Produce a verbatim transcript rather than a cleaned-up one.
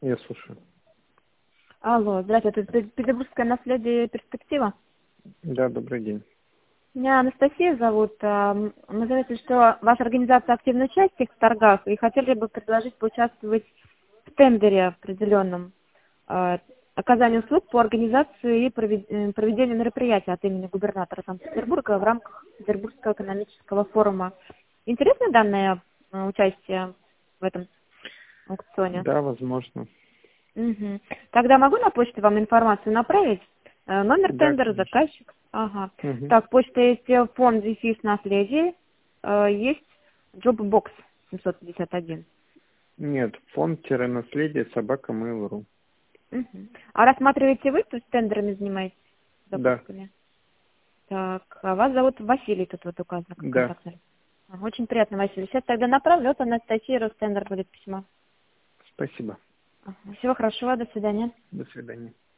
Я слушаю. Алло, здравствуйте, это Петербургское наследие и перспектива. Да, добрый день. Меня Анастасия зовут. а, Мы заметили, что ваша организация активно участвует в торгах и хотели бы предложить поучаствовать в тендере определенном. а, Оказание услуг по организации и провед- э, проведению мероприятия от имени губернатора Санкт-Петербурга в рамках Петербургского экономического форума. Интересно данное э, участие в этом аукционе? Да, возможно. Мгм. Тогда могу на почту вам информацию направить? Э, Номер Да, тендера, конечно. заказчик. Ага. Мгм. Так, почта есть э, фонд ЗИФИС наследие, э, есть джоббокс семьсот пятьдесят один. Нет, фонд-наследие собака mail.ru. Мгм. А рассматриваете вы, то есть тендерами занимаетесь, Да, запусками? Так, а вас зовут Василий, тут вот указано как да. контактный. Ага, очень приятно, Василий. Сейчас тогда направлю, вот Анастасия, Ростендер будет письмо. Спасибо. Ага. Всего хорошего, до свидания. До свидания.